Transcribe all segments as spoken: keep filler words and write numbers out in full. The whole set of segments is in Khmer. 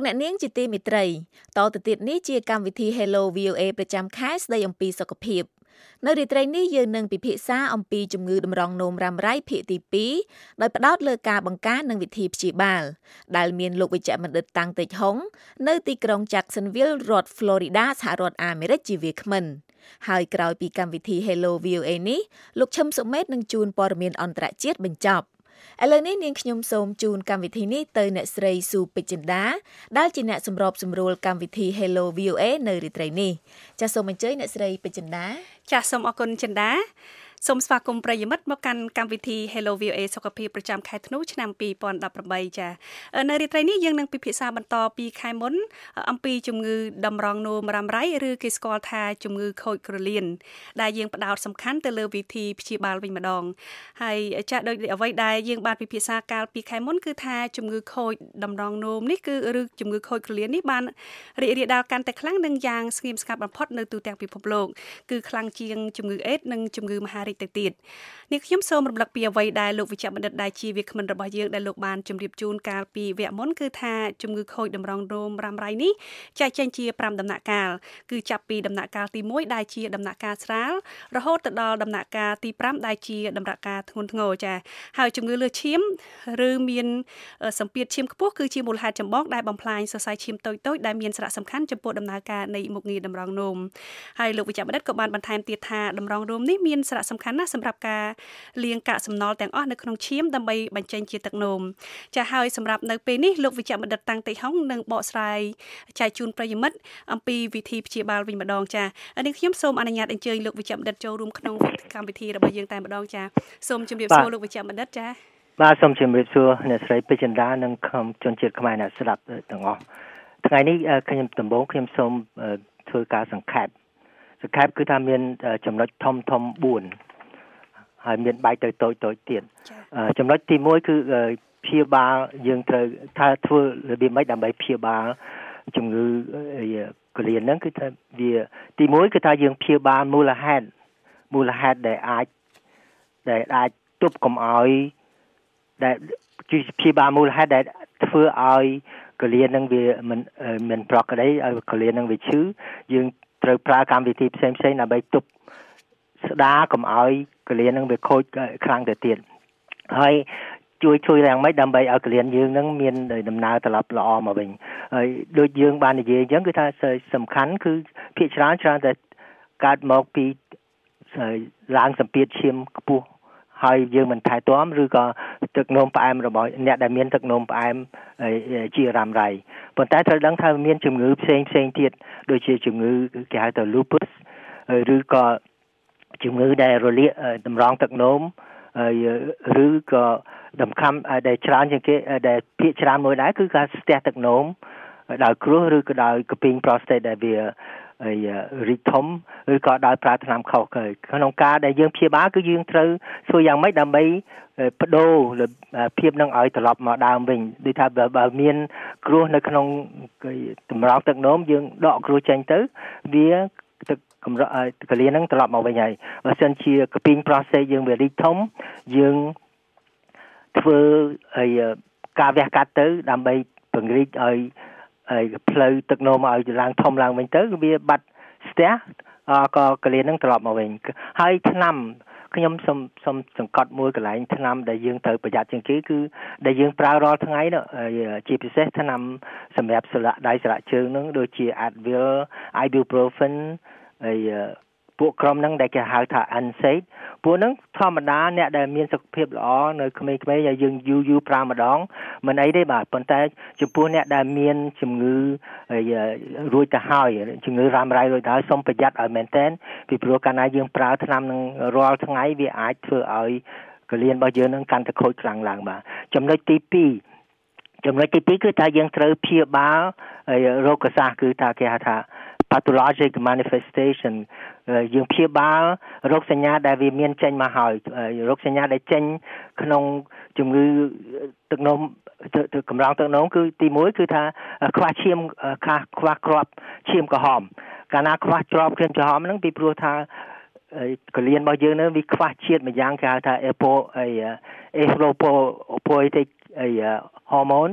អ្នកនាងជាទីមេត្រីតទៅទៀតនេះជាកម្មវិធី Hello វី អូ เอ ប្រចាំខែស្ដីអំពីសុខភាពនៅរាត្រីនេះយើងនឹងពិភាក្សាអំពីជំងឺតម្រងនោមរ៉ាំរ៉ៃភាគទីពីរដោយផ្ដោតលើការបង្ការនិងវិធីព្យាបាលដែលមានលោកវេជ្ជបណ្ឌិតតាំងតេជហុងនៅទីក្រុង Jacksonville រដ្ឋ Florida សហរដ្ឋអាមេរិកជាវាគ្មិនហើយក្រោយពីកម្មវិធី Hello វី អូ เอ នេះលោកឈឹមសុមេតនឹងជួនព័ត៌មានអន្តរជាតិបញ្ចប់ឥឡូវនេះនាងខ្ញុំសូមជូនកម្មវិធីនេះទៅអ្នកស្រីស៊ូពេជ្រចិន្តាដែលជាអ្នកសម្របសម្រួលកម្មវិធី Hello វី អូ เอ នៅរាត្រីនេះចាសសូមអញ្ជើញអ្នកស្រីពេជ្រចិន្តាចាសសូមអរគុណចិន្តាសូមស្វាគមន៍ប្រិយមិត្តមកកាន់កម្មវិធី Hello វី អូ เอ សុខភាពប្រចាំខែធ្នូឆ្នាំពីរពាន់ដប់ប្រាំបីចានៅរាត្រីនេះយើងនឹងពិភាក្សាបន្តពីខែមុនអំពីជំងឺតម្រងនោមរ៉ាំរ៉ៃឬគេស្គាល់ថាជំងឺខូចក្រលៀនដែលយើងផ្ដោតសំខាន់ទៅលើវិធីព្យាបាលវិញម្ដងហើយចាស់ដោយអ្វីដែលយើងបានពិភាក្សាកាលពីខែមុនគឺថាជំងឺខូចតម្រងនោមនេះគឺឬជំងឺខូចក្រលៀននេះបានរីករាលដាលកាន់តែខ្លាំងនិងយ៉ាងស្ងៀមស្ងាត់បំផុតនៅទូទាំងពិភពលោកគឺខ្លាំងជាងជំងឺអេដនិងជំងឺមហារីកទៅទៀតនេះខ្ញុំសូមរំលឹកពីអ្វីដែលលោកវិជ្ជបណ្ឌិតដែលជាវាគ្មិនរបស់យើងដែលលោកបានជម្រាបជូនកាលពីវគ្គមុនគឺថាជំងឺខូចតម្រងនោមរ៉ាំរ៉ៃនេះចែកចេញជាប្រាំដំណាក់កាលគឺចាប់ពីដំណាក់កាលទីមួយដែលជាដំណាក់កាលស្រាលរហូតទៅដល់ដំណាក់កាលទីប្រាំដែលជាដំណាក់កាលធ្ងន់ធ្ងរចាហើយជំងឺលើសឈាមឬមានសម្ពាធឈាមខ្ពស់គឺជាមូលហេតុចម្បងដែលបំផ្លាញសរសៃឈាមតូចៗដែលមានសារៈសំខាន់ចំពោះដំណើរការនៃមុខងារតម្រងនោមហើយលោកវិជ្ជបណ្ឌិតក៏បានបន្ថែមទៀតថាតម្រងនោមនេះមានសារៈសំខាន់ណាស់សម្រាប់ការលាងកាកសំណល់ទាំងអស់នៅក្នុងឈាមដើម្បីបញ្ចេញជាទឹកនោមចាហើយសម្រាប់នៅពេលនេះលោកវិជ្ជបណ្ឌិតតាំងតេជហុងនឹងបកស្រាយចែកជូនប្រិយមិត្តអំពីវិធីព្យាបាលវិញម្ដងចានេះខ្ញុំសូមអនុញ្ញាតអញ្ជើញលោកវិជ្ជបណ្ឌិតចូលរួមក្នុងកម្មវិធីរបស់យើងតែម្ដងចាសូមជម្រាបសួរលោកវិជ្ជបណ្ឌិតចាបាទសូមជម្រាបសួរអ្នកស្រីពេជ្រចិន្តានិងជនជាតិខ្មែរអ្នកស្ដាប់ទាំងអស់ថ្ងៃនេះខ្ញុំដំបូងខ្ញុំសូមធ្វើការសង្ខេបសង្ខេបគឺថាមានចំណុចធំធំបួនហើយមានបែកទៅតូចតូចទៀតចំណុចទីមួយគឺព្យាបាលយើងត្រូវថាធ្វើរបៀបម៉េចដើម្បីព្យាបាលជំងឺក្រលៀនហ្នឹងគឺថាវាទីមួយគឺថាយើងព្យាបាលមូលហេតុមូលហេតុដែលអាចដែលអាចទប់កុំឲ្យដែលព្យាបាលមូលហេតុដែលធ្វើឲ្យក្រលៀនហ្នឹងវាមិនមិនប្រក្រតីឲ្យក្រលៀនហ្នឹងវាឈឺយើងត្រូវប្រើកម្មវិធីផ្សេងផ្សេងដើម្បីទប់ស្ដារកុំឲ្យកលៀននឹងវាខូចខ្លាំងទៅទៀតហើយជួយជួយយ៉ាងម៉េចដើម្បីឲ្យកលៀនយើងនឹងមានដំណើរត្រឡប់ល្អមកវិញហើយដូចយើងបាននិយាយអញ្ចឹងគឺថាសំខាន់គឺភាគច្រើនច្រើនតែកើតមកពីឡើងសម្ពាធឈាមខ្ពស់ហើយយើងមិនថែទាំឬក៏ទឹកនោមផ្អែមរបស់អ្នកដែលមានទឹកនោមផ្អែមជារ៉ាំរ៉ៃប៉ុន្តែត្រូវដឹងថាមានជំងឺផ្សេងផ្សេងទៀតដូចជាជំងឺគេហៅថា lupus ឬក៏ជំងឺដែលរលាកតម្រងទឹកនោមឬក៏ដំខំដែលច្រើនជាងគេដែលភាគច្រើនមួយដែរគឺការស្ទះទឹកនោមដោយគ្រោះឬក៏ដោយកពីង prostate ដែលវារីកធំឬក៏ដោយប្រើថ្នាំខុសក្នុងការដែលយើងព្យាបាលគឺយើងត្រូវធ្វើយ៉ាងម៉េចដើម្បីបដូរភាពនឹងឲ្យត្រឡប់មកដើមវិញដូចថាបើមានគ្រោះនៅក្នុងតម្រងទឹកនោមយើងដកគ្រោះចេញទៅវាទឹកកម្រិតកលៀនហ្នឹងត្រឡប់មកវិញហើយបើសិនជាកពីង prostate យើងវារីកធំយើងធ្វើឲ្យការវះកាត់ទៅដើម្បីពង្រីកឲ្យផ្លូវទឹកនោមឲ្យឡើងធំឡើងវិញទៅវាបាត់ស្ទះក៏កលៀនហ្នឹងត្រឡប់មកវិញហើយថ្នាំខ្ញុំសូមសូមសង្កត់មួយកន្លែងថ្នាំដែលយើងត្រូវប្រយ័ត្នជាងគេគឺដែលយើងប្រើរាល់ថ្ងៃនោះជាពិសេសថ្នាំសម្រាប់ស្លាកដៃស្លាកជើងហ្នឹងដូចជា Advil Ibuprofen ហើយពួកក្រុមហ្នឹងដែលគេហៅថា N SAID ពួកហ្នឹងធម្មតាអ្នកដែលមានសុខភាពល្អនៅក្មេងៗហើយយើងយូរយូរប្រើម្ដងមិនអីទេបាទប៉ុន្តែចំពោះអ្នកដែលមានជំងឺរួចទៅហើយជំងឺរ៉ាំរ៉ៃរួចទៅហើយសូមប្រយ័ត្នឲ្យមែនទែនពីព្រោះកាលណាយើងប្រើថ្នាំហ្នឹងរាល់ថ្ងៃវាអាចធ្វើឲ្យកលៀនរបស់យើងហ្នឹងកាន់តែខូចខ្លាំងឡើងបាទចំណុចទីពីរចំណុចទីពីរគឺថាយើងត្រូវព្យាបាលរោគសាស្ត្រគឺថាគេហៅថា pathologic manifestation យើងព្យាបាលរោគសញ្ញាដែលវាមានចេញមកហើយរោគសញ្ញាដែលចេញក្នុងជំងឺទឹកនោមកម្រងទឹកនោមគឺទីមួយគឺថាខ្វះឈាមខ្វះខ្វះគ្រាប់ឈាមក្រហមកាលណាខ្វះគ្រាប់ឈាមក្រហមហ្នឹងពីព្រោះថាកលៀនរបស់យើងហ្នឹងវាខ្វះជាតិមួយយ៉ាងគេហៅថា erythropoietic hormone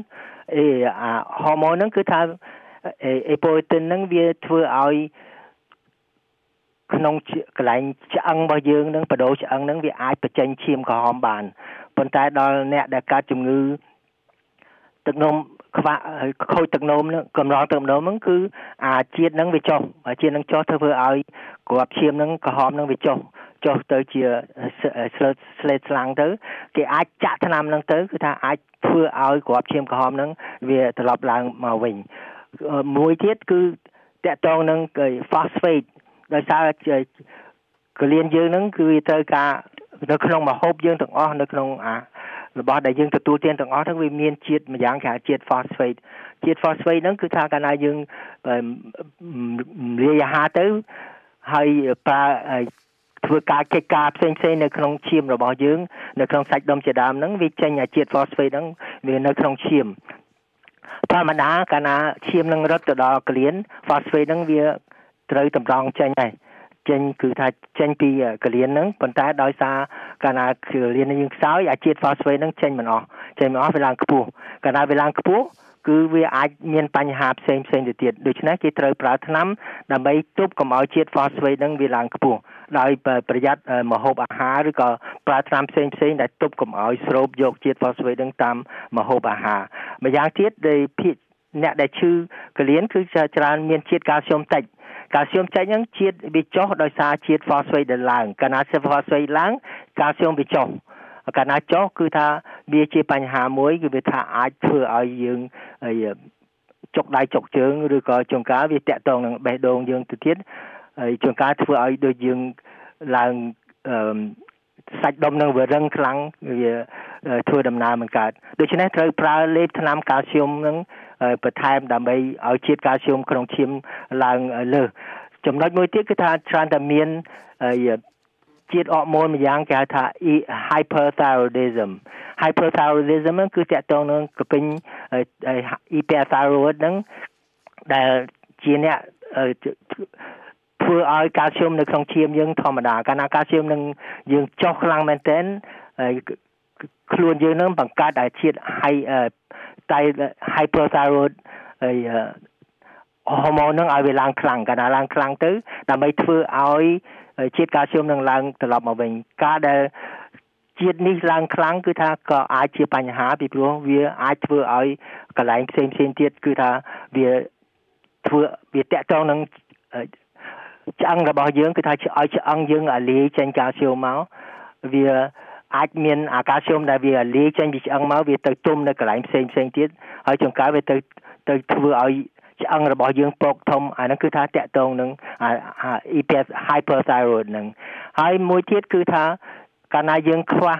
អេអាហូម៉ូនហ្នឹងគឺថាអេប៉ូទីនហ្នឹងវាធ្វើឲ្យក្នុងកន្លែងឆ្អឹងរបស់យើងនឹងបដូរឆ្អឹងនឹងវាអាចបញ្ចេញឈាមក្រហមបានប៉ុន្តែដល់អ្នកដែលកើតជំងឺទឹកនោមខ្វះខូចទឹកនោមនឹងកម្រងទឹកនោមហ្នឹងគឺអាជាតិហ្នឹងវាចុះអាជាតិហ្នឹងចុះធ្វើឲ្យគ្រាប់ឈាមហ្នឹងក្រហមហ្នឹងវាចុះចុះទៅជាស្លេតស្លេតស្លាំងទៅគេអាចចាក់ថ្នាំហ្នឹងទៅគឺថាអាចធ្វើឲ្យគ្រាប់ឈាមក្រហមហ្នឹងវាត្រឡប់ឡើងមកវិញមួយទៀតគឺតកតងនឹង phosphate ដោយសារកលៀនយើងហ្នឹងគឺវាត្រូវការនៅក្នុងម្ហូបយើងទាំងអស់នៅក្នុងអារបស់ដែលយើងទទួលទានទាំងអស់ហ្នឹងវាមានជាតិម្យ៉ាងគេហៅជាតិ phosphate ជាតិ phosphate ហ្នឹងគឺថាកាលណាយើងលាយអាហារទៅហើយប្រើធ្វើការកិច្ចការផ្សេងៗនៅក្នុងឈាមរបស់យើងនៅក្នុងសាច់ដុំជាដើមហ្នឹងវាចេញអាជាតិ phosphate ហ្នឹងវានៅក្នុងឈាមធម្មតាកាលណាឈាមនឹងរត់ទៅដល់កលៀន phosphate ហ្នឹងវាត្រូវតម្រង់ចេញហើយចេញគឺថាចេញពីកលៀនហ្នឹងប៉ុន្តែដោយសារកាលណាកលៀនយើងខ្សោយអាជាតិ phosphate ហ្នឹងចេញមិនអស់ចេញមិនអស់វាឡើងខ្ពស់កាលណាវាឡើងខ្ពស់គឺវាអាចមានបញ្ហាផ្សេងផ្សេងទៅទៀតដូច្នេះគេត្រូវប្រើថ្នាំដើម្បីទប់កុំឲ្យជាតិ phosphate ហ្នឹងវាឡើងខ្ពស់ដោយប្រយ័ត្នម្ហូបអាហារឬក៏ប្រើថ្នាំផ្សេងផ្សេងដែលទប់កុំឲ្យស្រូបយកជាតិ phosphate ហ្នឹងតាមម្ហូបអាហារម្យ៉ាងទៀតដែលអ្នកដែលឈឺកលៀនគឺច្រើនមានជាតិកាល់ស្យូមតិចកាល់ស្យូមតិចហ្នឹងជាតិវាចុះដោយសារជាតិ phosphate ដែលឡើងកាលណា phosphate ឡើងកាល់ស្យូមវាចុះកាលណាចុះគឺថាវាជាបញ្ហាមួយគឺវាថាអាចធ្វើឲ្យយើងចុកដៃចុកជើងឬក៏ជួនកាលវាតាក់ទងនឹងបេះដូងយើងទៅទៀតហើយជួនកាលធ្វើឲ្យដូចយើងឡើងអឺសាច់ដុំនឹងវារឹងខ្លាំងវាធ្វើដំណើរមិនកើតដូច្នេះត្រូវប្រើលេបថ្នាំកាល់ស្យូមនឹងបន្ថែមដើម្បីឲ្យជាតិកាល់ស្យូមក្នុងឈាមឡើងលើសចំណុចមួយទៀតគឺថាច្រើនតែមានជាតិអរម៉ូនម្យ៉ាងគេហៅថា hyperthyroidism hyperthyroidism គឺតាក់ទងនឹងកពេញ hyperthyroid ហ្នឹងដែលជាអ្នកធ្វើឲ្យកាល់ស្យូមនៅក្នុងឈាមយើងធម្មតាកាលណាកាល់ស្យូមនឹងយើងចុះខ្លាំងមែនទែនខ្លួនយើងនឹងបង្កើតឲ្យជាតិ hyperthyroid ហើយហូម៉ូននឹងឲ្យវាឡើងខ្លាំងកាលណាឡើងខ្លាំងទៅដើម្បីធ្វើឲ្យជាតិកាល់ស្យូមនឹងឡើងត្រឡប់មកវិញការដែលជាតិនេះឡើងខ្លាំងគឺថាក៏អាចជាបញ្ហាពីព្រោះវាអាចធ្វើឲ្យកន្លែងផ្សេងផ្សេងទៀតគឺថាវាធ្វើវាតាក់ទងនឹងឆ្អឹងរបស់យើងគឺថាឲ្យឆ្អឹងយើងអាលាយចេញកាល់ស្យូមមកវាអាចមានអាកាល់ស្យូមដែលវាលាយចេញពីឆ្អឹងមកវាទៅទុំនៅកន្លែងផ្សេងផ្សេងទៀតហើយចង្កើវាទៅទៅធ្វើឲ្យឆ្អឹងរបស់យើងពកធំអាហ្នឹងគឺថាតាក់ទងនឹង hyperthyroid ហ្នឹងហើយមួយទៀតគឺថាកាលណាយើងខ្វះ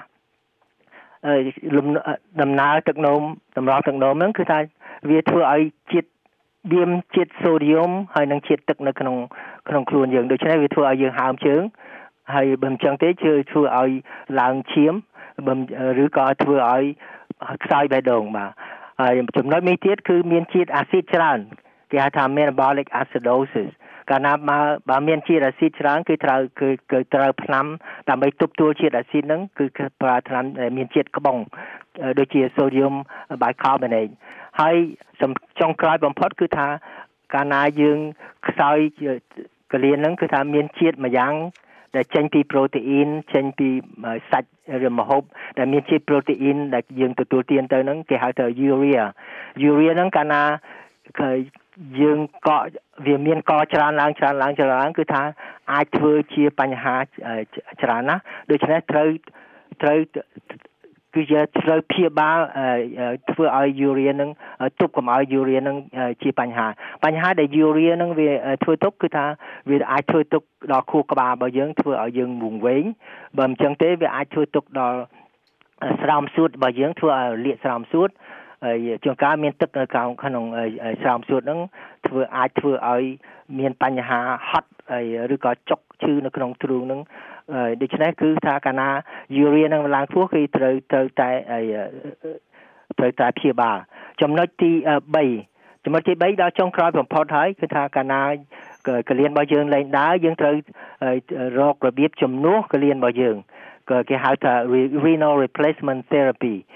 ដំណើរទឹកនោមតម្រង់ទឹកនោមហ្នឹងគឺថាវាធ្វើឲ្យជាតិវាមជាតិសូឌីយ៉ុំហើយនិងជាតិទឹកនៅក្នុងក្នុងខ្លួនយើងដូច្នេះវាធ្វើឲ្យយើងហើមជើងហើយបើមិនចឹងទេគឺធ្វើឲ្យឡើងឈាមឬក៏ធ្វើឲ្យខ្សោយបេះដូងបាទហើយចំណុចមួយទៀតគឺមានជាតិអាស៊ីតច្រើនគេហៅថា metabolic acidosis កាលណាបើមានជាតិអាស៊ីតច្រើនគឺត្រូវគឺគឺត្រូវថ្នាំដើម្បីទប់ទល់ជាតិអាស៊ីតហ្នឹងគឺប្រើថ្នាំមានជាតិក្បុងដូចជា sodium bicarbonate ហើយចុងក្រោយបំផុតគឺថាកាលណាយើងខ្សោយកលៀនហ្នឹងគឺថាមានជាតិម្យ៉ាងដែលចេញពីប្រូតេអ៊ីនចេញពីសាច់ឬម្ហូបដែលមានជាតិប្រូតេអ៊ីនដែលយើងទទួលទានទៅហ្នឹងគេហៅថា urea urea ហ្នឹងកាលណាយើងកកវាមានកច្រើនឡើងច្រើនឡើងច្រើនឡើងគឺថាអាចធ្វើជាបញ្ហាច្រើនណាស់ដូច្នេះត្រូវត្រូវគឺជាត្រូវព្យាបាលធ្វើឲ្យ urea នឹងទប់កុំឲ្យ urea នឹងជាបញ្ហាបញ្ហាដែល urea នឹងវាធ្វើទុកគឺថាវាអាចធ្វើទុកដល់ខួរក្បាលរបស់យើងធ្វើឲ្យយើងវង្វេងបើមិនចឹងទេវាអាចធ្វើទុកដល់ស្រោមសួតរបស់យើងធ្វើឲ្យលាកស្រោមសួតហើយជួនកាលមានទឹកនៅក្នុងស្រោមសួតហ្នឹងធ្វើអាចធ្វើឲ្យមានបញ្ហាហត់ឬក៏ចុកឈឺនៅក្នុងទ្រូងហ្នឹងដូច្នេះគឺថាកាលណា urea នឹងឡើងខ្ពស់គឺត្រូវត្រូវតែត្រូវតែព្យាបាលចំណុចទី3ចំណុចទី3ដល់ចុងក្រោយបំផុតហើយគឺថាកាលណាកលៀនរបស់យើងលែងដើរយើងត្រូវរករបៀបជំនួសកលៀនរបស់យើងក៏គេហៅថា renal replacement therapy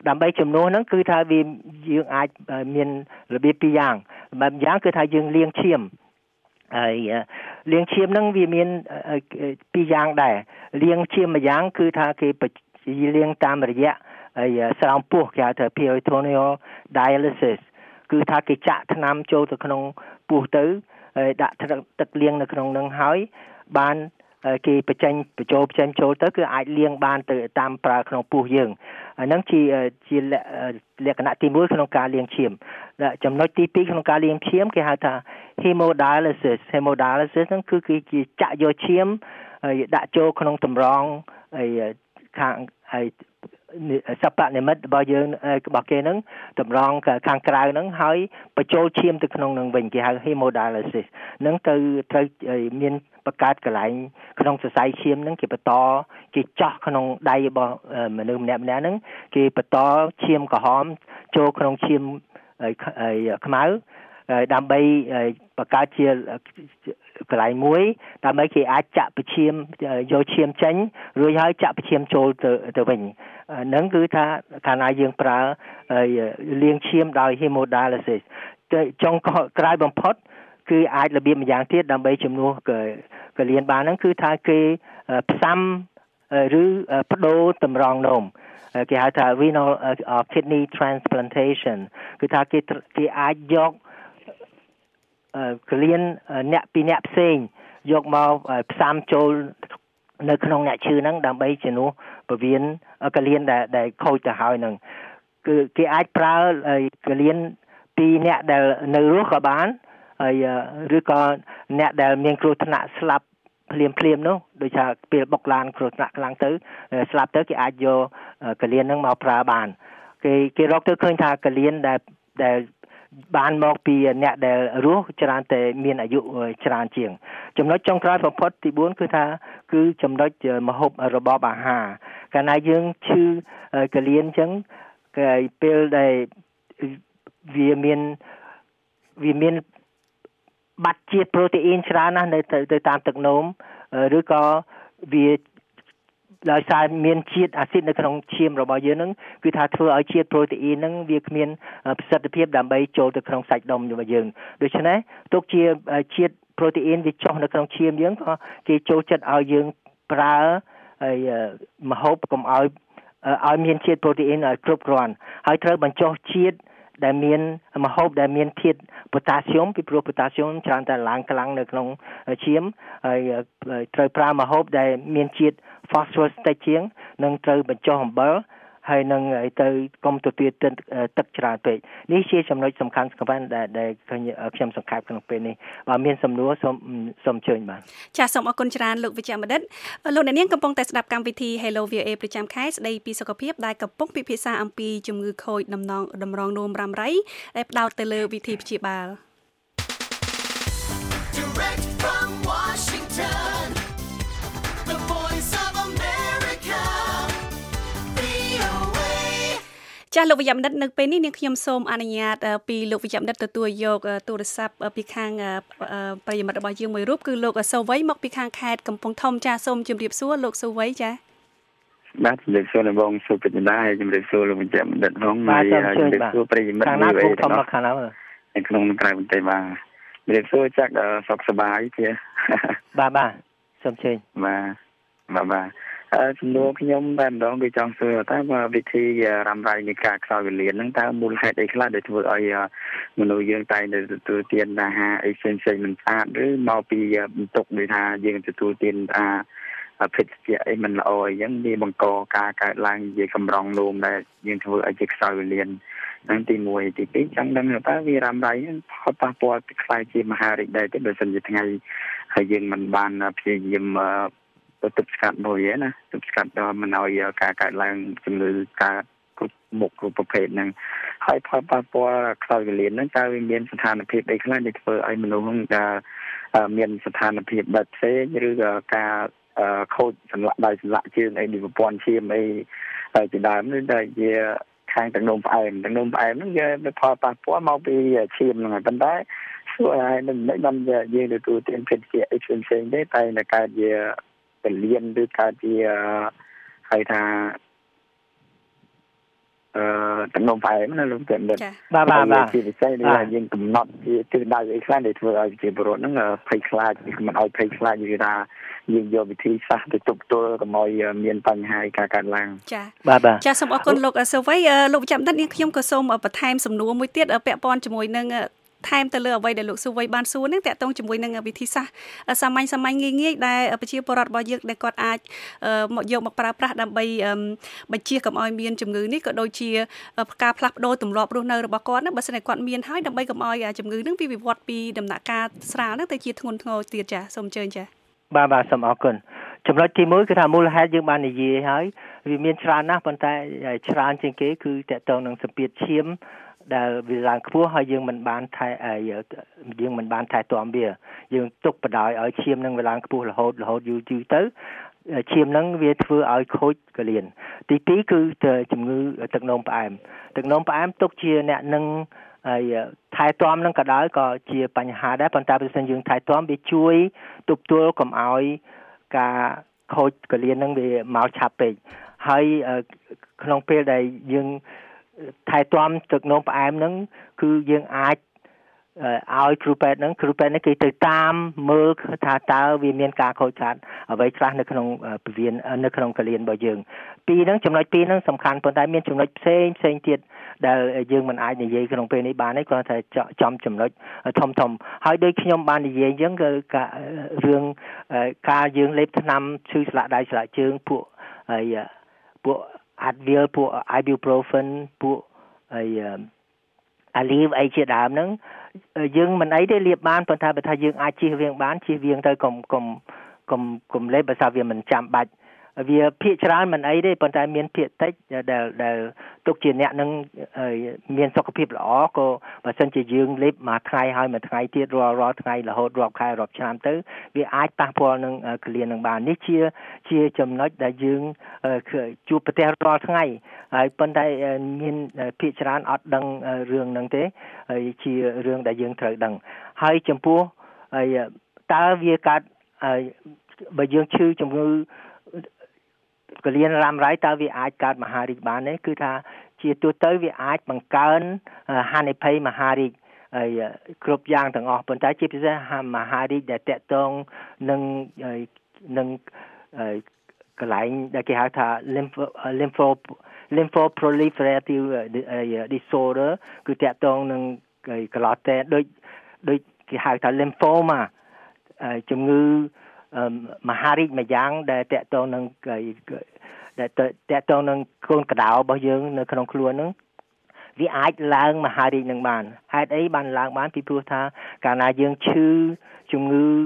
ដើម្បីជំនួសហ្នឹងគឺថាវាយើងអាចមានរបៀបពីរយ៉ាងបែបយ៉ាងគឺថាយើងលាងឈាមហើយលាងឈាមហ្នឹងវាមានពីរយ៉ាងដែរលាងឈាមមួយយ៉ាងគឺថាគេលាងតាមរយៈហើយស្រោមពោះគេហៅថា peritoneal dialysis គឺថាគេចាក់ថ្នាំចូលទៅក្នុងពោះទៅហើយដាក់ទឹកលាងនៅក្នុងហ្នឹងហើយបានគេបញ្ចេញបញ្ចូលបញ្ចេញចូលទៅគឺអាចលាងបានទៅតាមប្រើក្នុងពោះយើងអាហ្នឹងជាជាលក្ខណៈទីមួយក្នុងការលាងឈាមចំណុចទីពីរក្នុងការលាងឈាមគេហៅថា hemodialysis hemodialysis ហ្នឹងគឺគេចាក់យកឈាមហើយដាក់ចូលក្នុងតម្រងហើយខាងហើយសពនិមិត្តរបស់យើងរបស់គេហ្នឹងតម្រងខាងក្រៅហ្នឹងហើយបញ្ចូលឈាមទៅក្នុងហ្នឹងវិញគេហៅ hemodialysis ហ្នឹងទៅត្រូវមានបង្កើតកន្លែងក្នុងសរសៃឈាមហ្នឹងគេបន្តគេចោះក្នុងដៃរបស់មនុស្សម្នាក់ម្នាក់ហ្នឹងគេបន្តឈាមក្រហមចូលក្នុងឈាមខ្មៅដើម្បីបង្កើតជាកន្លែងមួយដើម្បីគេអាចចាក់ពឈាមយកឈាមចេញរួចហើយចាក់ពឈាមចូលទៅទៅវិញហ្នឹងគឺថាកាលណាយើងប្រើលាងឈាមដោយ hemodialysis ចុងក្រោយបំផុតគឺអាចរបៀបម្យ៉ាងទៀតដើម្បីជំនួសកលៀនបានហ្នឹងគឺថាគេផ្សំឬបដូរតម្រងនោមគេហៅថា renal kidney transplantation គឺថាគេគេអាចយកកលៀនអ្នកពីអ្នកផ្សេងយកមកផ្សំចូលនៅក្នុងអ្នកឈឺហ្នឹងដើម្បីជំនួសពវៀនកលៀនដែលដែលខូចទៅហើយហ្នឹងគឺគេអាចប្រើកលៀនពីអ្នកដែលនៅរស់ក៏បានហើយឬក៏អ្នកដែលមានគ្រោះថ្នាក់ស្លាប់ភ្លាមភ្លាមនោះដូចថាពេលបុកឡានគ្រោះថ្នាក់ខ្លាំងទៅស្លាប់ទៅគេអាចយកកលៀនហ្នឹងមកប្រើបានគេគេរកទៅឃើញថាកលៀនដែលដែលបានមកពីអ្នកដែលរស់ច្រើនតែមានអាយុច្រើនជាងចំណុចចុងក្រោយបំផុតទីបួនគឺថាគឺចំណុចម្ហូបរបបអាហារកាលណាយើងឈឺកលៀនអញ្ចឹងគេពេលដែលវាមានវាមានបាត់ជាតិប្រូតេអ៊ីនច្រើនណាស់នៅទៅតាមទឹកនោមឬក៏វាដោយសារមានជាតិអាស៊ីតនៅក្នុងឈាមរបស់យើងហ្នឹងគឺថាធ្វើឲ្យជាតិប្រូតេអ៊ីនហ្នឹងវាគ្មានប្រសិទ្ធភាពដើម្បីចូលទៅក្នុងសាច់ដុំរបស់យើងដូច្នេះទុកជាជាតិប្រូតេអ៊ីនវាចុះនៅក្នុងឈាមយើងក៏គេចូលចិត្តឲ្យយើងប្រើហើយម្ហូបកុំឲ្យឲ្យមានជាតិប្រូតេអ៊ីនឲ្យគ្រប់គ្រាន់ហើយត្រូវបញ្ចុះជាតិដែលមានម្ហូបដែលមានធាតុប៉ូតាស្យូមពីព្រោះប៉ូតាស្យូមច្រើនតែឡើងខ្លាំងនៅក្នុងឈាមហើយត្រូវប្រើម្ហូបដែលមានជាតិ phosphorus តិចជាងនិងត្រូវបញ្ចុះអំបិលហើយនឹងទៅកុំទទួលទឹកច្រើនពេកនេះជាចំណុចសំខាន់សំខាន់ដែលដែលខ្ញុំសង្ខេបក្នុងពេលនេះបើមានសំណួរសូមសូមអញ្ជើញបាទចាសសូមអរគុណច្រើនលោកវិជ្ជបណ្ឌិតលោកអ្នកនាងកំពុងតែស្ដាប់កម្មវិធី Hello វី អូ អេ ប្រចាំខែស្ដីពីសុខភាពដែលកំពុងពិភាក្សាអំពីជំងឺខូចដំណងតម្រងនោមរ៉ាំរ៉ៃដែលផ្ដោតទៅលើវិធីព្យាបាលចាស់លោកវិជ្ជបណ្ឌិតនៅពេលនេះនាងខ្ញុំសូមអនុញ្ញាតពីលោកវិជ្ជបណ្ឌិតទទួលយកទូរស័ព្ទពីខាងប្រិយមិត្តរបស់យើងមួយរូបគឺលោកសូវ័យមកពីខាងខេត្តកំពង់ធំចាសសូមជម្រាបសួរលោកសូវ័យចាបាទជម្រាបសួរលោកបងសុពិតណាស់ជម្រាបសួរលោកវិជ្ជបណ្ឌិតផងហើយជម្រាបសួរប្រិយមិត្តមួយរូបខាងណាខាងណានៅក្នុងក្រៅបន្តិចបាទជម្រាបសួរចាក់សុខសប្បាយទេបាទបាទសូមជើញបាទបាទបាទជំនួសខ្ញុំតែម្ដងគឺចង់សួរតើវិធីរ៉ាំរ៉ៃនៃការខ្សោយវេលាហ្នឹងតើមូលហេតុអីខ្លះដែលធ្វើឲ្យមនុស្សយើងតែងតែទទួលទានអាហារអីផ្សេងៗមិនស្អាតឬមកពីបន្ទុកដូចថាយើងទទួលទានអាភេសជ្ជៈអីមិនល្អអីចឹងវាបង្កការកើតឡើងជាកម្រងនោមដែលយើងធ្វើឲ្យជាខ្សោយវេលាហ្នឹងទីមួយទីពីរចង់ដឹងតើវារ៉ាំរ៉ៃផលប៉ះពាល់ខ្លាំងជាមហារីកដែរទេបើសិនជាថ្ងៃហើយយើងមិនបានព្យាយាមទប់ស្កាត់មួយណាទប់ស្កាត់ដល់មិនឲ្យការកើតឡើងជំងឺការគ្រប់មុខគ្រប់ប្រភេទហ្នឹងហើយផលប៉ះពាល់ខ្សោយវេលាហ្នឹងតើវាមានស្ថានភាពអីខ្លះដែលធ្វើឲ្យមនុស្សហ្នឹងដែលមានស្ថានភាពបែបផ្សេងឬក៏ការខូចសន្លាក់ដៃសន្លាក់ជើងអីនេះប្រព័ន្ធឈាមអីជាដើមនេះដែលជាខាងទឹកនោមផ្អែមទឹកនោមផ្អែមហ្នឹងវាផលប៉ះពាល់មកពីឈាមហ្នឹងហើយប៉ុន្តែសួរឲ្យមិនមិនយើងទទួលទានភេសជ្ជៈអីផ្សេងៗទេតែនៅកើតជាពលានឬកើតជាហៅថាអឺតំណងផ្អែមណាលោកតែបាទបាទបាទបាទជាពិសេសដែលយើងកំណត់ជាទិសដៅអីខ្លះដែលធ្វើឲ្យជាពលរដ្ឋហ្នឹងភ័យខ្លាចមិនឲ្យភ័យខ្លាចគឺថាយើងយកវិធីសាស្ត្រទៅទប់ទល់កុំឲ្យមានបញ្ហាការកើតឡើងចា៎បាទបាទចា៎សូមអរគុណលោកសុវ័យលោកចាំដិតនាងខ្ញុំក៏សូមបន្ថែមសំណួរមួយទៀតពាក់ព័ន្ធជាមួយនឹងថែមទៅលើអ្វីដែលលោកសុវ័យបានសួរនឹងតាក់ទងជាមួយនឹងវិធីសាស្ត្រសាមញ្ញសាមញ្ញងាយងាយដែលប្រជាពលរដ្ឋរបស់យើងដែលគាត់អាចមកយកមកប្រើប្រាស់ដើម្បីបញ្ជៀសកុំឲ្យមានជំងឺនេះក៏ដូចជាការផ្លាស់ប្ដូរទម្លាប់រស់នៅរបស់គាត់នឹងបើសិនតែគាត់មានហើយដើម្បីកុំឲ្យជំងឺនឹងវាវិវត្តពីដំណាក់កាលស្រាលនឹងទៅជាធ្ងន់ធ្ងរទៀតចាសូមអញ្ជើញចាបាទបាទសូមអរគុណចំណុចទីមួយគឺថាមូលហេតុយើងបាននិយាយហើយវាមានច្រើនណាស់ប៉ុន្តែច្រើនជាងគេគឺតកតងនឹងសម្ពាធឈាមដែលវាឡើងខ្ពស់ហើយយើងមិនបានថែយើងមិនបានថែទាំវាយើងទុកបដ ாய் ឲ្យឈាមនឹងវាឡើងខ្ពស់រហូតរហូតយូរយូរទៅឈាមនឹងវាធ្វើឲ្យខូចកលៀនទីពីរគឺជំងឺទឹកនោមផ្អែមទឹកនោមផ្អែមទុកជាអ្នកនឹងហើយថែទាំនឹងក៏ដោយក៏ជាបញ្ហាដែរប៉ុន្តែបើសិនយើងថែទាំវាជួយទប់ទល់កុំឲ្យការខូចកលៀននឹងវាមកឆាប់ពេកហើយក្នុងពេលដែលយើងថែទាំទឹកនោមផ្អែមហ្នឹងគឺយើងអាចឲ្យគ្រូពេទ្យហ្នឹងគ្រូពេទ្យនេះគឺទៅតាមមើលថាតើវាមានការខូចខាតអ្វីខ្លះនៅក្នុងពវៀននៅក្នុងកលៀនរបស់យើងពីរហ្នឹងចំណុចពីរហ្នឹងសំខាន់ប៉ុន្តែមានចំណុចផ្សេងផ្សេងទៀតដែលយើងមិនអាចនិយាយក្នុងពេលនេះបានទេគ្រាន់តែចំចំណុចធំធំហើយដូចខ្ញុំបាននិយាយអញ្ចឹងគឺរឿងការយើងលេបថ្នាំឈឺស្លាកដៃស្លាកជើងពួកហើយពួក Advil ពួក Ibuprofen ពួកហើយ Aleve អីជាដើមហ្នឹងយើងមិនអីទេលាបបានប៉ុន្តែបើថាយើងអាចជៀសវាងបានជៀសវាងទៅកុំកុំកុំកុំលេបបើថាវាមិនចាំបាច់វាភាគច្រើនមិនអីទេប៉ុន្តែមានភាគតិចដែលដែលទុកជាអ្នកនឹងមានសុខភាពល្អក៏បើសិនជាយើងលេបមួយថ្ងៃហើយមួយថ្ងៃទៀតរាល់រាល់ថ្ងៃរហូតរាប់ខែរាប់ឆ្នាំទៅវាអាចប៉ះពាល់នឹងកលៀននឹងបាននេះជាជាចំណុចដែលយើងជួបប្រទះរាល់ថ្ងៃហើយប៉ុន្តែមានភាគច្រើនអត់ដឹងរឿងហ្នឹងទេហើយជារឿងដែលយើងត្រូវដឹងហើយចំពោះហើយតើវាកើតបើយើងឈឺជំងឺកលៀនរ៉ាំរ៉ៃតើវាអាចកើតមហារីកបានទេគឺថាជាទូទៅវាអាចបង្កើនហានិភ័យមហារីកហើយគ្រប់យ៉ាងទាំងអស់ប៉ុន្តែជាពិសេសមហារីកដែលតកតងនឹងនឹងកន្លែងដែលគេហៅថា lympho lymphoproliferative disorder គឺតកតងនឹងកឡតេដូចដូចគេហៅថា lymphoma ជំងឺមហារីកម្យ៉ាងដែលតកតងនឹងដែលតកតងនឹងកូនកដោរបស់យើងនៅក្នុងខ្លួនហ្នឹងវាអាចឡើងមហារីកនឹងបានហេតុអីបានឡើងបានពីព្រោះថាកាលណាយើងឈឺជំងឺ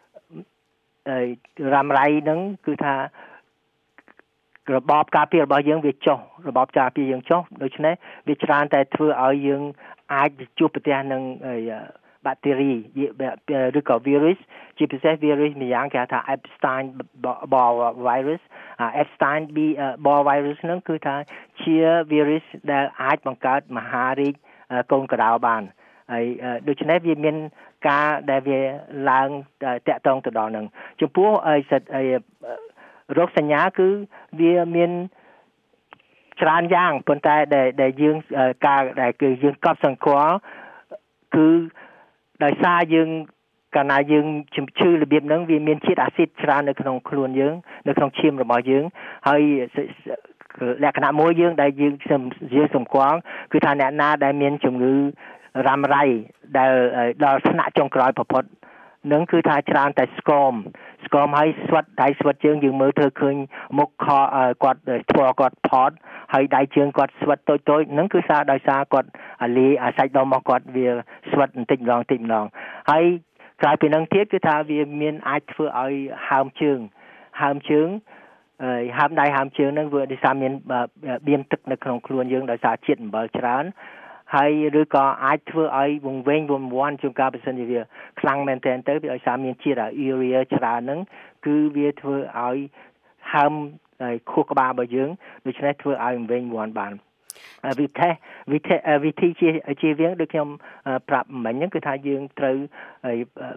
រ៉ាំរ៉ៃហ្នឹងគឺថារបបការពាររបស់យើងវាចុះរបបការពារយើងចុះដូច្នេះវាច្រើនតែធ្វើឲ្យយើងអាចជួបប្រទះនឹងបាក់តេរីឬក៏ virus ជាពិសេស virus ម្យ៉ាងគេហៅថា Epstein-Barr virus Epstein-Barr virus ហ្នឹងគឺថាជា virus ដែលអាចបង្កើតមហារីកកូនកដោបានហើយដូច្នេះវាមានការដែលវាឡើងតាក់ទងទៅដល់ហ្នឹងចំពោះរោគសញ្ញាគឺវាមានច្រើនយ៉ាងប៉ុន្តែដែលយើងការដែលគឺយើងកត់សម្គាល់គឺដោយសារយើងកាលណាយើងឈឺរបៀបហ្នឹងវាមានជាតិអាស៊ីតច្រើននៅក្នុងខ្លួនយើងនៅក្នុងឈាមរបស់យើងហើយលក្ខណៈមួយយើងដែលយើងយើងសម្គាល់គឺថាអ្នកណាដែលមានជំងឺរ៉ាំរ៉ៃដែលដល់ថ្នាក់ចុងក្រោយបំផុតនឹងគឺថាច្រើនតែស្គមស្គមហើយស្វិតដៃស្វិតជើងយើងមើលធ្វើឃើញមុខខគាត់ធ្វើគាត់ផត់ហើយដៃជើងគាត់ស្វិតតូចតូចហ្នឹងគឺសារដោយសារគាត់អាលីអាសាច់ដុំរបស់គាត់វាស្វិតបន្តិចម្ដងបន្តិចម្ដងហើយក្រៅពីហ្នឹងទៀតគឺថាវាមានអាចធ្វើឲ្យហើមជើងហើមជើងហើមដៃហើមជើងហ្នឹងវាដោយសារមានបៀមទឹកនៅក្នុងខ្លួនយើងដោយសារជាតិអំបិលច្រើនហើយឬក៏អាចធ្វើឲ្យវង្វេងវង្វាន់ជួនកាលបើសិនជាវាខ្លាំងមែនទែនទៅវាដោយសារមានជាតិអាអ៊ីរីច្រើនហ្នឹងគឺវាធ្វើឲ្យហើមខួរក្បាលរបស់យើងដូច្នេះធ្វើឲ្យវង្វេងវង្វាន់បានវិធីវិធីវិធីជាជាវាងដូចខ្ញុំប្រាប់មិញហ្នឹងគឺថាយើងត្រូវ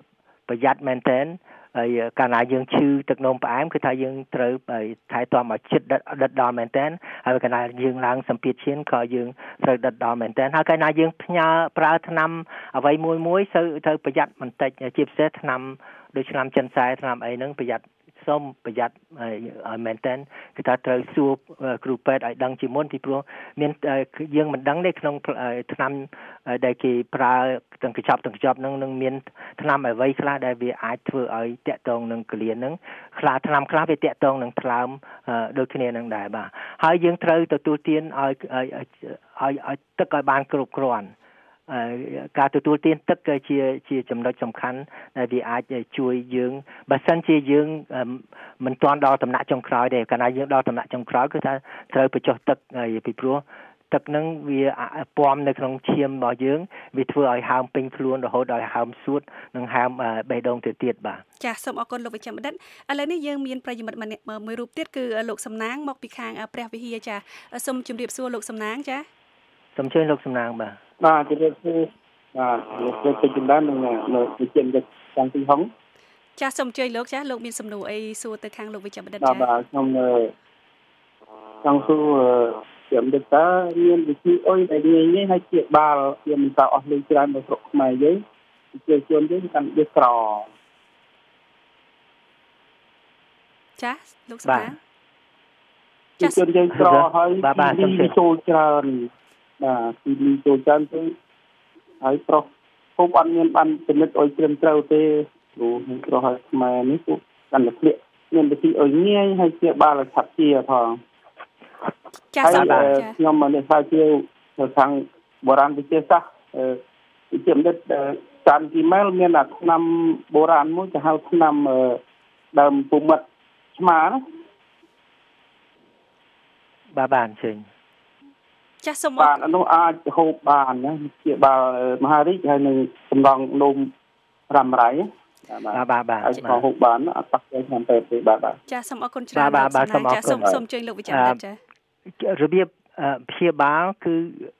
ប្រយ័ត្នមែនទែនហើយកាលណាយើងឈឺទឹកនោមផ្អែមគឺថាយើងត្រូវថែទាំឲ្យជិតដិតដល់មែនទែនហើយកាលណាយើងឡើងសម្ពាធឈាមក៏យើងត្រូវដិតដល់មែនទែនហើយកាលណាយើងផ្ញើប្រើថ្នាំអ្វីមួយមួយត្រូវត្រូវប្រយ័ត្នបន្តិចជាពិសេសថ្នាំដូចថ្នាំចិនសែថ្នាំអីហ្នឹងប្រយ័ត្នសូមប្រយ័ត្នឲ្យមែនទែនគឺថាត្រូវសួរគ្រូពេទ្យឲ្យដឹងជាមុនពីព្រោះមានយើងមិនដឹងទេក្នុងថ្នាំដែលគេប្រើទាំងកញ្ចប់ទាំងកញ្ចប់ហ្នឹងនឹងមានថ្នាំអ្វីខ្លះដែលវាអាចធ្វើឲ្យតាក់ទងនឹងកលៀនហ្នឹងខ្លះថ្នាំខ្លះវាតាក់ទងនឹងថ្លើមដូចគ្នានឹងដែរបាទហើយយើងត្រូវទទួលទានឲ្យឲ្យឲ្យទឹកឲ្យបានគ្រប់គ្រាន់ការទទួលទានទឹកគឺជាជាចំណុចសំខាន់ដែលវាអាចជួយយើងបើសិនជាយើងមិនទាន់ដល់ដំណាក់ចុងក្រោយទេកាលណាយើងដល់ដំណាក់ចុងក្រោយគឺថាត្រូវបញ្ចុះទឹកពីព្រោះទឹកហ្នឹងវាពំនៅក្នុងឈាមរបស់យើងវាធ្វើឲ្យហើមពេញខ្លួនរហូតដល់ហើមសួតនិងហើមបេះដូងទៅទៀតបាទចាសសូមអរគុណលោកវិជ្ជបណ្ឌិតឥឡូវនេះយើងមានប្រិយមិត្តម្នាក់មួយរូបទៀតគឺលោកសំណាងមកពីខាងព្រះវិហារចាសូមជម្រាបសួរលោកសំណាងចាសូមជើញលោកសំណាងបាទបាទជម្រាបសួរបាទលោកពេជ្រចិន្តានិងលោកវិជ្ជបណ្ឌិតខាងទីហុងចាសសូមអញ្ជើញលោកចាលោកមានសំណួរអីសួរទៅខាងលោកវិជ្ជបណ្ឌិតចាបាទខ្ញុំចង់សួរជំរាបតើមានវិធីអុយដែលងាយងាយហើយជាបាលវាមិនតើអស់លុយច្រើននៅស្រុកខ្មែរយើងជាជនយើងកាន់ដេកក្រចាលោកសំណាងចាជនយើងក្រហើយទីចូលច្រើនបាទទីនេះចូលច្រើនទៅហើយប្រុសពុកអត់មានបានពិនិត្យអុយត្រឹមត្រូវទេព្រោះប្រុសហើយខ្មែរនេះពុកកាន់តែភ្លាក់មានវិធីអុយងាយហើយជាបាលឆាប់ជាផងចាសបាទខ្ញុំមកនេះថាជាខាងបុរាណវិទ្យាសាស្ត្រវិទ្យាបណ្ឌិតតាមគីមែលមានអាឆ្នាំបុរាណមួយគេហៅឆ្នាំដើមពុមិត្តឆ្មាណាបាទបានជើញចាសសូមបាទអានោះអាចហូបបានណាជាបាលមហារាជហើយនឹងសម្រងនោមរ៉ាំរ៉ៃបាទបាទបាទអាចហូបបានអត់ប៉ះពាល់ឆ្នាំទៅទេបាទបាទចាសសូមអរគុណច្រើនបាទចាសសូមសូមអញ្ជើញលោកវិជ្ជបណ្ឌិតចារបៀបព្យាបាលគឺ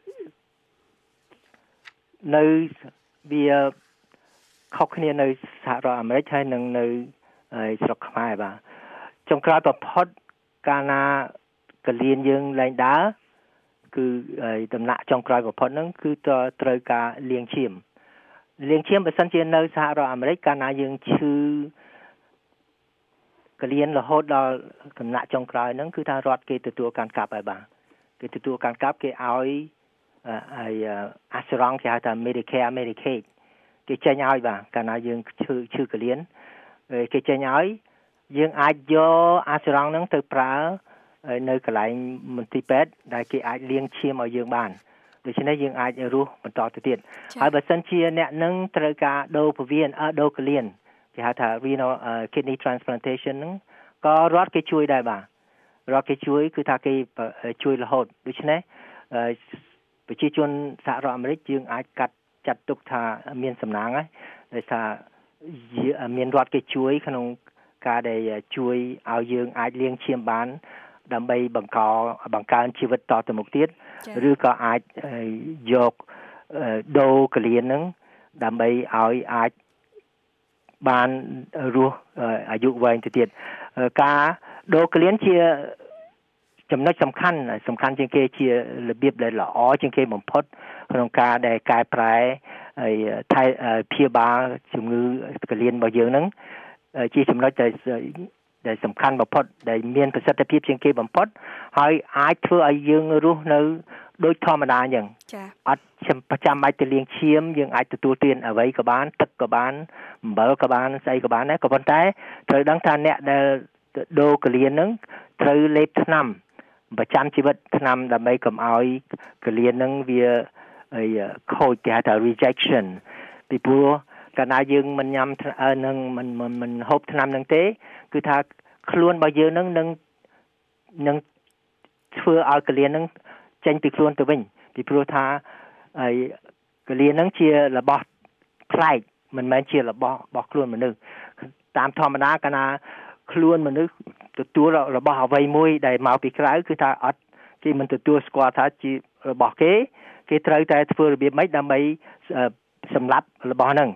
នៅវាខុសគ្នានៅសហរដ្ឋអាមេរិកហើយនិងនៅស្រុកខ្មែរបាទចុងក្រោយបំផុតកាលណាកលៀនយើងឡើងដើរគឺដំណាក់ចុងក្រោយបំផុតហ្នឹងគឺត្រូវការលាងឈាមលាងឈាមបើសិនជានៅសហរដ្ឋអាមេរិកកាលណាយើងឈឺកលៀនរហូតដល់ដំណាក់ចុងក្រោយហ្នឹងគឺថារដ្ឋគេទទួលកាន់កាប់ហើយបាទគេទទួលកាន់កាប់គេឲ្យឲ្យអាសរងគេហៅថា Medicare Medicaid គេចេញឲ្យបាទកាលណាយើងឈឺឈឺកលៀនគេចេញឲ្យយើងអាចយកអាសរងហ្នឹងទៅប្រើនៅកន្លែងមន្ទីរពេទ្យដែលគេអាចលាងឈាមឲ្យយើងបានដូច្នេះយើងអាចរស់បន្តទៅទៀតហើយបើសិនជាអ្នកនឹងត្រូវការដូរពោះវៀនអឺដូរកលៀនគេហៅថា renal kidney transplantation ហ្នឹងក៏រដ្ឋគេជួយដែរបាទរដ្ឋគេជួយគឺថាគេជួយរហូតដូច្នេះប្រជាជនសហរដ្ឋអាមេរិកយើងអាចកាត់ចាត់ទុកថាមានសំណាងហើយដោយសារមានរដ្ឋគេជួយក្នុងការដែលជួយឲ្យយើងអាចលាងឈាមបានដើម្បីបង្កបង្កើនជីវិតតទៅមុខទៀតឬក៏អាចយកដូរកលៀនហ្នឹងដើម្បីឲ្យអាចបានរស់អាយុវែងទៅទៀតការដូរកលៀនជាចំណុចសំខាន់សំខាន់ជាងគេជារបៀបដែលល្អជាងគេបំផុតក្នុងការដែលកែប្រែហើយថែព្យាបាលជំងឺកលៀនរបស់យើងហ្នឹងជាចំណុចដែលដែលសំខាន់បំផុតដែលមានប្រសិទ្ធភាពជាងគេបំផុតហើយអាចធ្វើឲ្យយើងរស់នៅដូចធម្មតាអញ្ចឹងចា៎អត់ចាំបាច់ទៅលាងឈាមយើងអាចទទួលទានអ្វីក៏បានទឹកក៏បានអំបិលក៏បានស្អីក៏បានដែរក៏ប៉ុន្តែត្រូវដឹងថាអ្នកដែលដូរកលៀនហ្នឹងត្រូវលេបថ្នាំប្រចាំជីវិតថ្នាំដើម្បីកុំឲ្យកលៀនហ្នឹងវាខូចគេហៅថា rejection ពីព្រោះកាលណាយើងមិនញ៉ាំនឹងមិនមិនហូបថ្នាំហ្នឹងទេគឺថាខ្លួនរបស់យើងហ្នឹងនឹងនឹងធ្វើឲ្យកលៀនហ្នឹងចេញពីខ្លួនទៅវិញពីព្រោះថាហើយកលៀនហ្នឹងជារបស់ប្លែកមិនមែនជារបស់របស់ខ្លួនមនុស្សតាមធម្មតាកាលណាខ្លួនមនុស្សទទួលរបស់អ្វីមួយដែលមកពីក្រៅគឺថាអត់គេមិនទទួលស្គាល់ថាជារបស់គេគេត្រូវតែធ្វើរបៀបម៉េចដើម្បីសម្លាប់របស់ហ្នឹង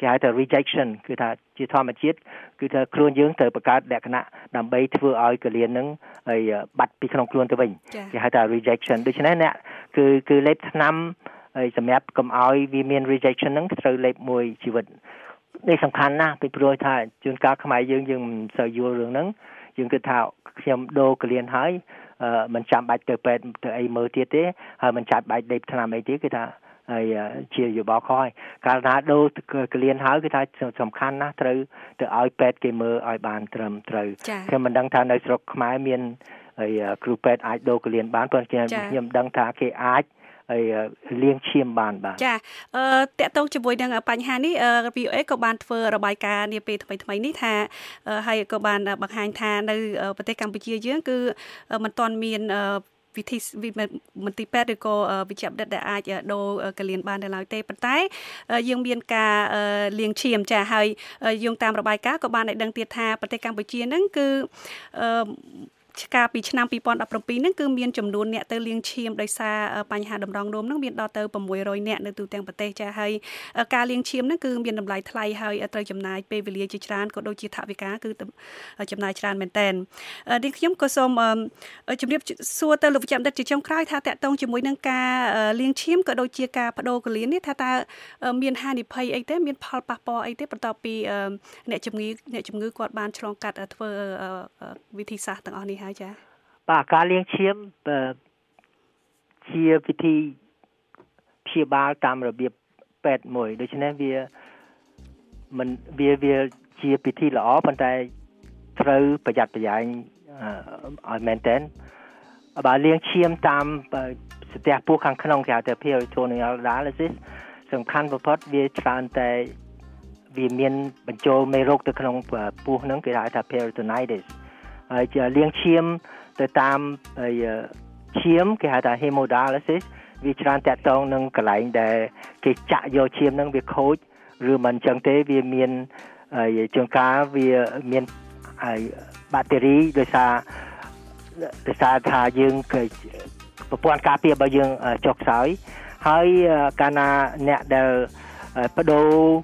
គេហៅថា rejection គឺថាជាធម្មជាតិគឺថាខ្លួនយើងត្រូវបង្កើតលក្ខណៈដើម្បីធ្វើឲ្យកលៀនហ្នឹងហើយបាត់ពីក្នុងខ្លួនទៅវិញគេហៅថា rejection ដូច្នេះអ្នកគឺគឺលេបថ្នាំហើយសម្រាប់កុំឲ្យវាមាន rejection ហ្នឹងត្រូវលេបមួយជីវិតនេះសំខាន់ណាស់ពីព្រោះថាជួនកាលខ្មែរយើងយើងមិនសូវយល់រឿងហ្នឹងយើងគិតថាខ្ញុំដូរកលៀនហើយមិនចាំបាច់ទៅពេទ្យទៅអីមើលទៀតទេហើយមិនចាំបាច់លេបថ្នាំអីទៀតគឺថាហើយជាយោបល់ខុសហើយកាលណាដូរកលៀនហើយគឺថាសំខាន់ណាស់ត្រូវទៅឲ្យពេទ្យគេមើលឲ្យបានត្រឹមត្រូវខ្ញុំមិនដឹងថានៅស្រុកខ្មែរមានហើយគ្រូពេទ្យអាចដូរកលៀនបានប៉ុន្តែខ្ញុំដឹងថាគេអាចហើយលាងឈាមបានបាទចាអឺតកតងជាមួយនឹងបញ្ហានេះ វី អូ អេ ក៏បានធ្វើរបាយការណ៍នាពេលថ្មីថ្មីនេះថាហើយក៏បានបង្ហាញថានៅប្រទេសកម្ពុជាយើងគឺមិនទាន់មានវិធីមន្ទីរពេទ្យឬក៏វិជ្ជាបណ្ឌិតដែលអាចដូរកលៀនបាននៅឡើយទេប៉ុន្តែយើងមានការលាងឈាមចាហើយយោងតាមរបាយការណ៍ក៏បានឲ្យដឹងទៀតថាប្រទេសកម្ពុជាហ្នឹងគឺកាលពីឆ្នាំពីរពាន់ដប់ប្រាំពីរហ្នឹងគឺមានចំនួនអ្នកទៅលាងឈាមដោយសារបញ្ហាតម្រងនោមហ្នឹងមានដល់ទៅ៦រយនាក់នៅទូទាំងប្រទេសចាហើយការលាងឈាមហ្នឹងគឺមានតម្លៃថ្លៃហើយត្រូវចំណាយពេលវេលាជាច្រើនក៏ដូចជាថវិកាគឺចំណាយច្រើនមែនតើនេះខ្ញុំក៏សូមជម្រាបសួរទៅលោកវិជ្ជបណ្ឌិតជាចុងក្រោយថាតកតងជាមួយនឹងការលាងឈាមក៏ដូចជាការបដូរកលៀននេះថាតើមានហានិភ័យអីទេមានផលប៉ះពាល់អីទេបន្ទាប់ពីអ្នកជំងឺអ្នកជំងឺគាត់បានឆ្លងកាត់ធ្វើវិធីសាស្ត្រទាំងអស់នេះហើយចាបាទការលាងឈាមជាវិធីព្យាបាលតាមរបៀបពេទ្យមួយដូច្នេះវាមិនវាវាជាពិធីល្អប៉ុន្តែត្រូវប្រយ័ត្នប្រយែងឲ្យមែនទែនបើលាងឈាមតាមស្ទះពោះខាងក្នុងគេហៅថា peritoneal dialysis សំខាន់បំផុតវាច្រើនតែវាមានបញ្ចូលមេរោគទៅក្នុងពោះហ្នឹងគេហៅថា peritonitisហើយលាងឈាមទៅតាមឈាមគេហៅថា hemodialysis វាច្រើនតាក់ទងនឹងកន្លែងដែលគេចាក់យកឈាមហ្នឹងវាខូចឬមិនអញ្ចឹងទេវាមានជួនកាលវាមានបាក់តេរីដោយសារដោយសារថាយើងប្រព័ន្ធការពាររបស់យើងចុះខ្សោយហើយកាលណាអ្នកដែលបដូ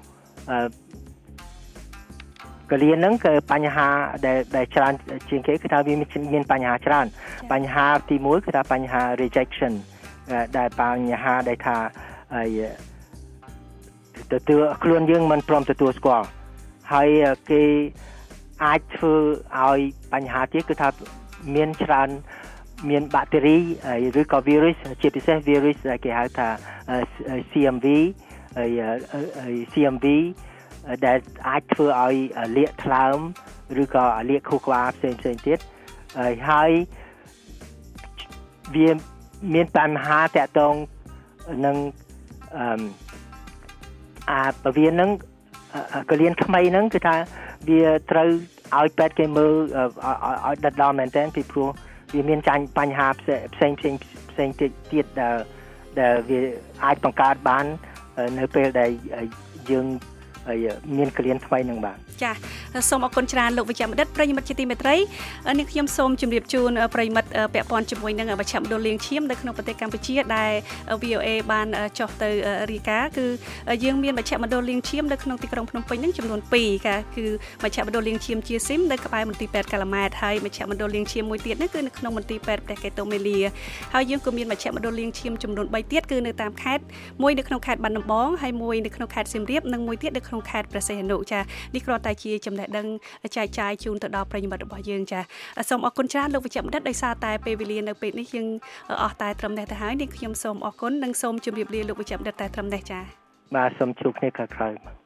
រកលៀនហ្នឹងគឺបញ្ហាដែលដែលច្រើនជាងគេគឺថាវាមានបញ្ហាច្រើនបញ្ហាទីមួយគឺថាបញ្ហា rejection ដែលបញ្ហាដែលថាទទួលខ្លួនយើងមិនព្រមទទួលស្គាល់ហើយគេអាចធ្វើឲ្យបញ្ហាទៀតគឺថាមានច្រើនមានបាក់តេរីឬក៏ virus ជាពិសេស virus ដែលគេហៅថា C M V ហើយ C M V ដែលអាចធ្វើឲ្យលាកថ្លើមឬក៏លាកខួរក្បាលផ្សេងផ្សេងទៀតហើយវាមានបញ្ហាតាក់ទងនឹងអឺអាពវៀនហ្នឹងកលៀនថ្មីហ្នឹងគឺថាវាត្រូវឲ្យពេទ្យគេមើលឲ្យដិតដល់មែនទែនពីព្រោះវាមានចាញ់បញ្ហាផ្សេងផ្សេងផ្សេងផ្សេងទៀតដែលដែលវាអាចបង្កើតបាននៅពេលដែលយើងហើយមានកលៀនថ្មីនឹងបាទចាសូមអរគុណច្រើនលោកវិជ្ជបណ្ឌិតប្រិយមិត្តជាទីមេត្រីនេះខ្ញុំសូមជម្រាបជូនប្រិយមិត្តពាក់ព័ន្ធជាមួយនឹងមជ្ឈមណ្ឌលលាងឈាមនៅក្នុងប្រទេសកម្ពុជាដែល វី អូ អេ បានចុះទៅរាយការណ៍គឺយើងមានមជ្ឈមណ្ឌលលាងឈាមនៅក្នុងទីក្រុងភ្នំពេញនឹងចំនួនពីរค่ะគឺមជ្ឈមណ្ឌលលាងឈាមជាស៊ីមនៅក្បែរមន្ទីរពេទ្យកាឡាម៉ែតហើយមជ្ឈមណ្ឌលលាងឈាមមួយទៀតនោះគឺនៅក្នុងមន្ទីរពេទ្យប្រទេសកេតូមេលីហើយយើងក៏មានមជ្ឈមណ្ឌលលាងឈាមចំនួនបីទៀតគឺនៅតាមខេត្តមួយនៅក្នុងខេត្តបាត់ដំបងហើយមួយនៅក្នុងខេត្តសៀមរាបនិងមួយទៀតនៅក្នុងខេត្តព្រះសីហនុចានេះគ្រាន់តែជាចំណេះដឹងចែកចាយជូនទៅដល់ប្រិយមិត្តរបស់យើងចាសូមអរគុណច្រើនលោកវិជ្ជបណ្ឌិតដោយសារតែពេលវេលានៅពេលនេះយើងអស់តែត្រឹមនេះទៅហើយនេះខ្ញុំសូមអរគុណនិងសូមជម្រាបលាលោកវិជ្ជបណ្ឌិតតែត្រឹមនេះចាបាទសូមជួបគ្នាក្រោយៗ